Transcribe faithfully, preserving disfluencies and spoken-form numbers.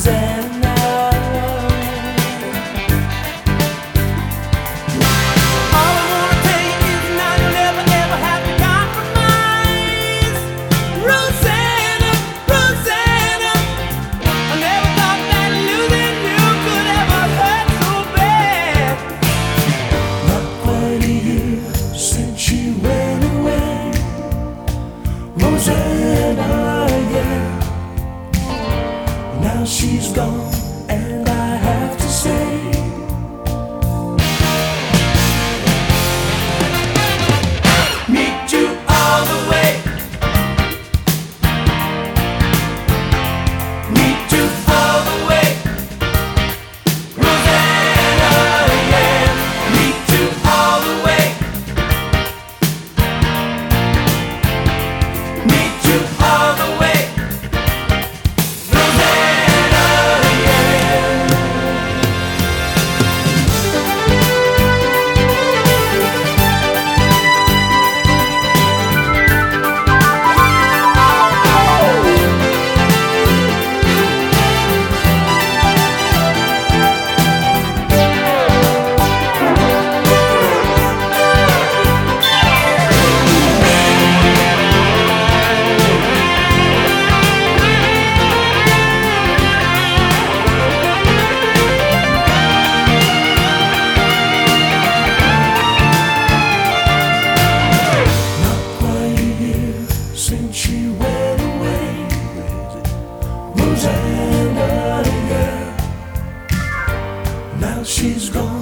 Rosanna. All I wanna tell you is now you'll never ever have to compromise. Rosanna, Rosanna, I never thought that losing you could ever hurt so bad. Not quite a year since she went away, Rosanna, yeah. Now she's gone, and I have to say, Meet you all the way. Meet you all the way. Rosanna, yeah. Meet you all the way. Meet you all the way. Rosanna, yeah. not quite a year since she went away, Rosanna, yeah. Now she's gone.